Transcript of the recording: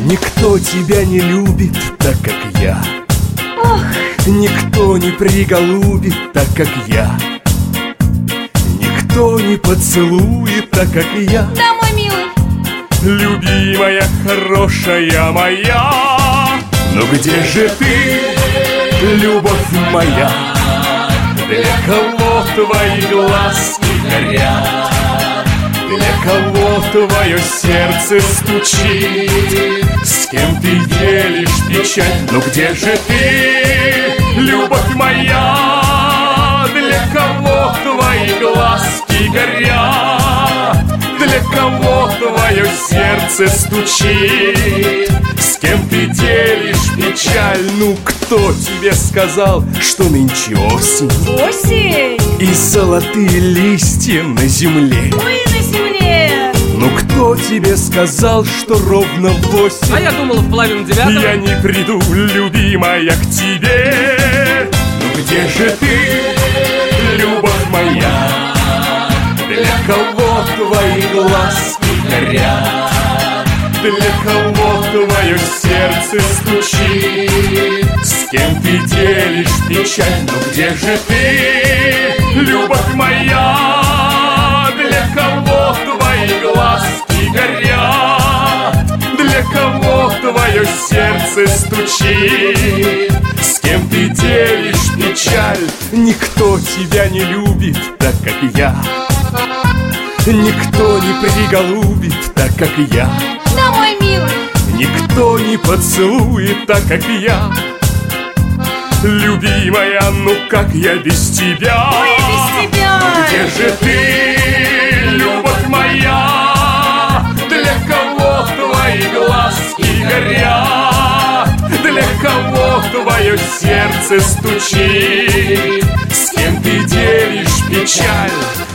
Никто тебя не любит так, как я. Ох. Никто не приголубит так, как я. Никто не поцелует так, как я. Да, мой милый. Любимая, хорошая моя. Но где же ты, любовь моя? Для кого твои глазки горят? Для кого твое сердце стучит? С кем ты делишь печаль? Ну где же ты, любовь моя? Для кого твои глазки горят? Для кого твое сердце стучит? С кем ты делишь печаль? Ну кто тебе сказал, что нынче осень? Осень. И золотые листья на земле. Мы на земле. Ну кто тебе сказал, что ровно в 8? А я думал, в половину 9. Я не приду, любимая, к тебе. Ну где же ты, любовь моя? Для кого твои глазки горят? Для кого твое сердце стучит? С кем ты делишь печаль? Ну где же ты, любовь моя? Для кого твои глазки горят? Для кого твое сердце стучит? С кем ты делишь печаль? Никто тебя не любит так, как я. Никто не приголубит так, как я. Да, мой милый. Никто не поцелует так, как я. Любимая, ну как я без тебя? Ой, без тебя. Где же ты, любовь моя? Для кого твои глазки горят? Для кого твое сердце стучит? С кем ты делишь печаль?